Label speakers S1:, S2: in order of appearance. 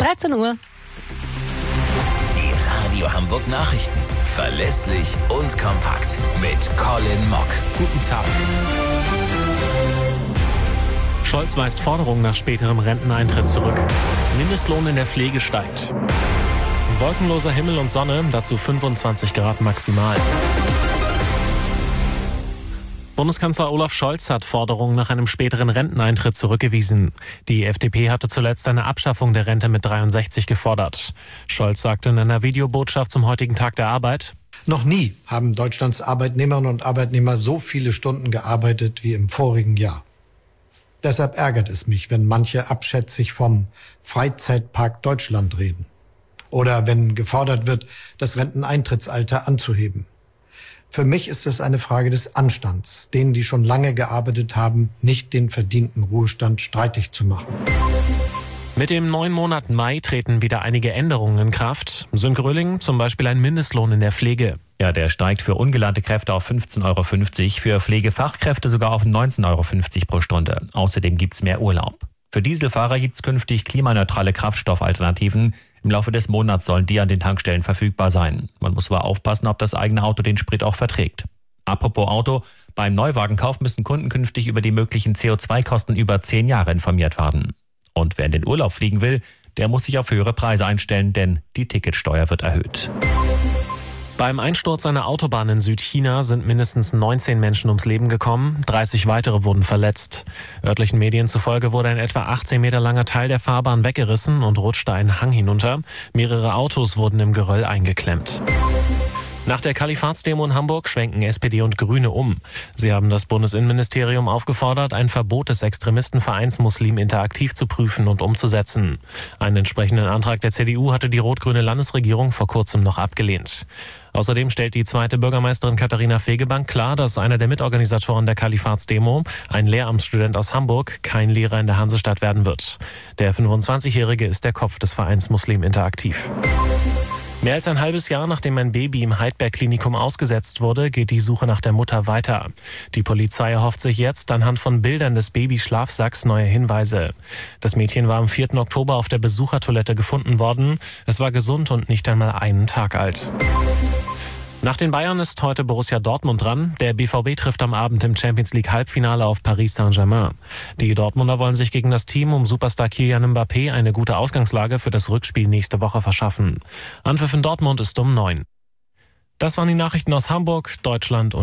S1: 13 Uhr.
S2: Die Radio Hamburg Nachrichten. Verlässlich und kompakt. Mit Colin Mock.
S3: Guten Tag. Scholz weist Forderungen nach späterem Renteneintritt zurück. Mindestlohn in der Pflege steigt. Wolkenloser Himmel und Sonne, dazu 25 Grad maximal. Bundeskanzler Olaf Scholz hat Forderungen nach einem späteren Renteneintritt zurückgewiesen. Die FDP hatte zuletzt eine Abschaffung der Rente mit 63 gefordert. Scholz sagte in einer Videobotschaft zum heutigen Tag der Arbeit:
S4: Noch nie haben Deutschlands Arbeitnehmerinnen und Arbeitnehmer so viele Stunden gearbeitet wie im vorigen Jahr. Deshalb ärgert es mich, wenn manche abschätzig vom Freizeitpark Deutschland reden. Oder wenn gefordert wird, das Renteneintrittsalter anzuheben. Für mich ist es eine Frage des Anstands, denen, die schon lange gearbeitet haben, nicht den verdienten Ruhestand streitig zu machen.
S3: Mit dem neuen Monat Mai treten wieder einige Änderungen in Kraft. Sönk-Röhling, zum Beispiel ein Mindestlohn in der Pflege.
S5: Ja, der steigt für ungelernte Kräfte auf 15,50 €, für Pflegefachkräfte sogar auf 19,50 € pro Stunde. Außerdem gibt's mehr Urlaub. Für Dieselfahrer gibt's künftig klimaneutrale Kraftstoffalternativen. Im Laufe des Monats sollen die an den Tankstellen verfügbar sein. Man muss aber aufpassen, ob das eigene Auto den Sprit auch verträgt. Apropos Auto, beim Neuwagenkauf müssen Kunden künftig über die möglichen CO2-Kosten über 10 Jahre informiert werden. Und wer in den Urlaub fliegen will, der muss sich auf höhere Preise einstellen, denn die Ticketsteuer wird erhöht.
S3: Beim Einsturz einer Autobahn in Südchina sind mindestens 19 Menschen ums Leben gekommen, 30 weitere wurden verletzt. Örtlichen Medien zufolge wurde ein etwa 18 Meter langer Teil der Fahrbahn weggerissen und rutschte einen Hang hinunter. Mehrere Autos wurden im Geröll eingeklemmt. Nach der Kalifatsdemo in Hamburg schwenken SPD und Grüne um. Sie haben das Bundesinnenministerium aufgefordert, ein Verbot des Extremistenvereins Muslim Interaktiv zu prüfen und umzusetzen. Einen entsprechenden Antrag der CDU hatte die rot-grüne Landesregierung vor kurzem noch abgelehnt. Außerdem stellt die zweite Bürgermeisterin Katharina Fegebank klar, dass einer der Mitorganisatoren der Kalifatsdemo, ein Lehramtsstudent aus Hamburg, kein Lehrer in der Hansestadt werden wird. Der 25-Jährige ist der Kopf des Vereins Muslim Interaktiv. Mehr als ein halbes Jahr nachdem ein Baby im Heidberg-Klinikum ausgesetzt wurde, geht die Suche nach der Mutter weiter. Die Polizei erhofft sich jetzt anhand von Bildern des Babyschlafsacks neue Hinweise. Das Mädchen war am 4. Oktober auf der Besuchertoilette gefunden worden. Es war gesund und nicht einmal einen Tag alt. Nach den Bayern ist heute Borussia Dortmund dran. Der BVB trifft am Abend im Champions-League-Halbfinale auf Paris Saint-Germain. Die Dortmunder wollen sich gegen das Team um Superstar Kylian Mbappé eine gute Ausgangslage für das Rückspiel nächste Woche verschaffen. Anpfiff in Dortmund ist um 9. Das waren die Nachrichten aus Hamburg, Deutschland und